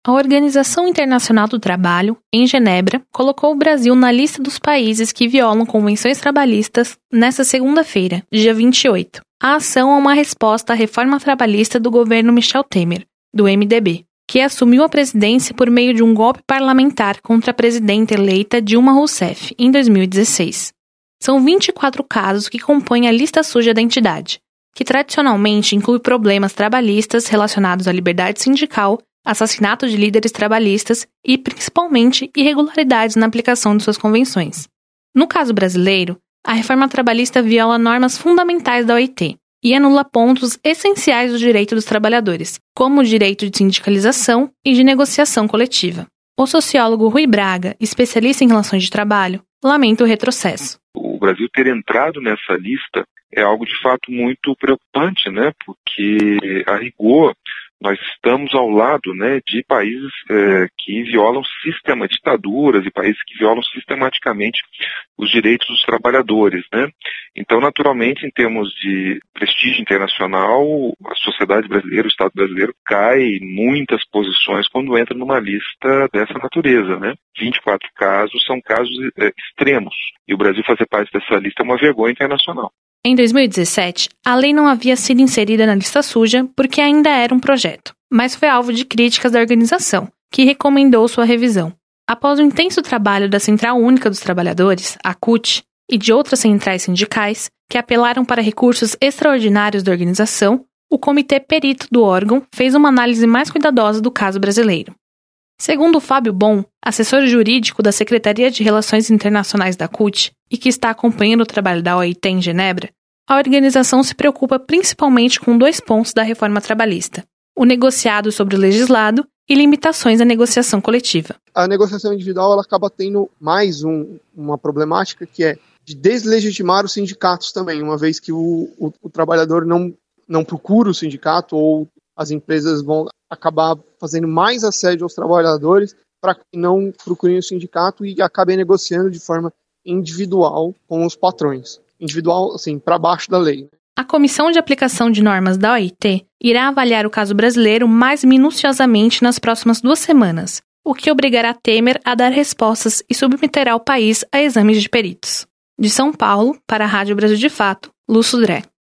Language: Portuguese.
A Organização Internacional do Trabalho, em Genebra, colocou o Brasil na lista dos países que violam convenções trabalhistas nesta segunda-feira, dia 28. A ação é uma resposta à reforma trabalhista do governo Michel Temer, do MDB, que assumiu a presidência por meio de um golpe parlamentar contra a presidenta eleita Dilma Rousseff, em 2016. São 24 casos que compõem a lista suja da entidade, que tradicionalmente inclui problemas trabalhistas relacionados à liberdade sindical, assassinato de líderes trabalhistas e, principalmente, irregularidades na aplicação de suas convenções. No caso brasileiro, a reforma trabalhista viola normas fundamentais da OIT e anula pontos essenciais do direito dos trabalhadores, como o direito de sindicalização e de negociação coletiva. O sociólogo Rui Braga, especialista em relações de trabalho, lamenta o retrocesso. O Brasil ter entrado nessa lista é algo de fato muito preocupante, né? Porque, a rigor, nós estamos ao lado, né, de países que violam ditaduras e países que violam sistematicamente os direitos dos trabalhadores, né? Então, naturalmente, em termos de prestígio internacional, a sociedade brasileira, o Estado brasileiro, cai em muitas posições quando entra numa lista dessa natureza, né? 24 casos são casos extremos. E o Brasil fazer parte dessa lista é uma vergonha internacional. Em 2017, a lei não havia sido inserida na lista suja porque ainda era um projeto, mas foi alvo de críticas da organização, que recomendou sua revisão. Após o intenso trabalho da Central Única dos Trabalhadores, a CUT, e de outras centrais sindicais, que apelaram para recursos extraordinários da organização, o comitê perito do órgão fez uma análise mais cuidadosa do caso brasileiro. Segundo Fábio Bon, assessor jurídico da Secretaria de Relações Internacionais da CUT e que está acompanhando o trabalho da OIT em Genebra, a organização se preocupa principalmente com 2 pontos da reforma trabalhista: o negociado sobre o legislado e limitações à negociação coletiva. A negociação individual ela acaba tendo mais uma problemática que é de deslegitimar os sindicatos também, uma vez que o trabalhador não procura o sindicato ou as empresas vão acabar fazendo mais assédio aos trabalhadores para que não procurem o sindicato e acabem negociando de forma individual com os patrões. Individual, assim, para baixo da lei. A Comissão de Aplicação de Normas da OIT irá avaliar o caso brasileiro mais minuciosamente nas próximas 2 semanas, o que obrigará Temer a dar respostas e submeterá o país a exames de peritos. De São Paulo, para a Rádio Brasil de Fato, Lúcio Dré.